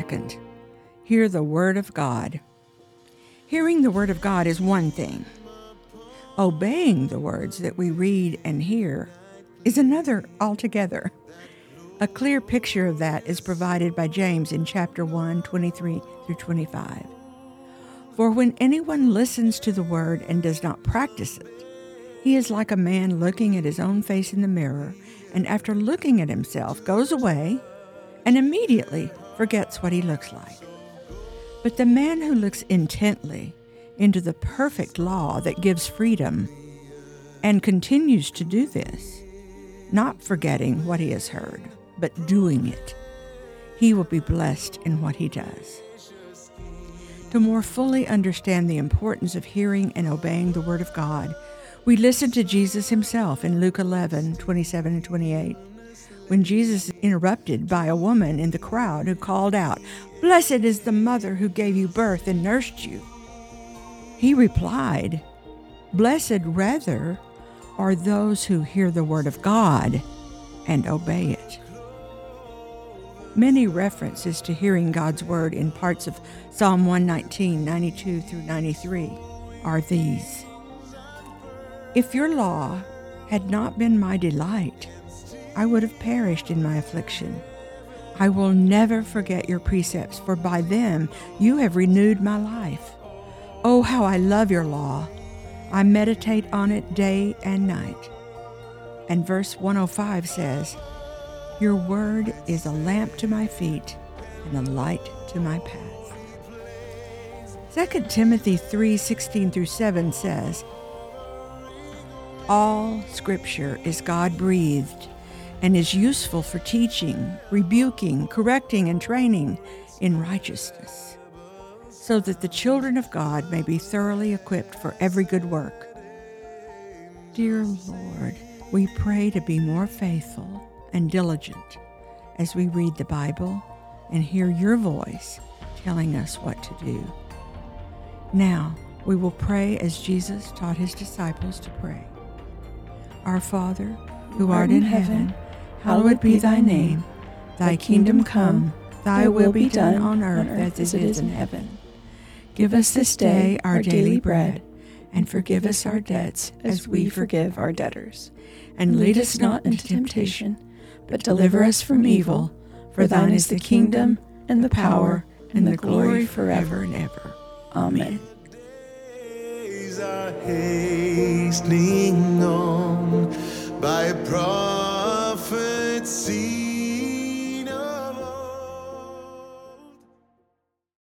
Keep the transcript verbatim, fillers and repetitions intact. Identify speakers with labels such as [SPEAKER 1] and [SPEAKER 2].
[SPEAKER 1] second, hear the Word of God. Hearing the Word of God is one thing. Obeying the words that we read and hear is another altogether. A clear picture of that is provided by James in chapter one, twenty-three through twenty-five. For when anyone listens to the word and does not practice it, he is like a man looking at his own face in the mirror, and after looking at himself goes away and immediately forgets what he looks like. But the man who looks intently into the perfect law that gives freedom and continues to do this, not forgetting what he has heard, but doing it, he will be blessed in what he does. To more fully understand the importance of hearing and obeying the Word of God, we listen to Jesus himself in Luke eleven, twenty-seven and twenty-eight, when Jesus is interrupted by a woman in the crowd who called out, "Blessed is the mother who gave you birth and nursed you." He replied, "Blessed rather are those who hear the Word of God and obey it." Many references to hearing God's Word in parts of Psalm one nineteen, ninety-two through ninety-three are these. If your law had not been my delight, I would have perished in my affliction. I will never forget your precepts, for by them you have renewed my life. Oh, how I love your law. I meditate on it day and night. And verse one oh five says, your word is a lamp to my feet and a light to my path. Second Timothy three, sixteen through seven says, all Scripture is God-breathed and is useful for teaching, rebuking, correcting, and training in righteousness, so that the children of God may be thoroughly equipped for every good work. Dear Lord, we pray to be more faithful and diligent as we read the Bible and hear your voice telling us what to do. Now, we will pray as Jesus taught his disciples to pray. Our Father, who art in heaven, hallowed be thy name. Thy kingdom come, thy will be done on earth as it is in heaven. Give us this day our daily bread, and forgive us our debts as we forgive our debtors. And lead us not into temptation, but deliver us from evil. For thine is the kingdom, and the power, and the glory forever and ever. Amen.
[SPEAKER 2] Days are hastening on.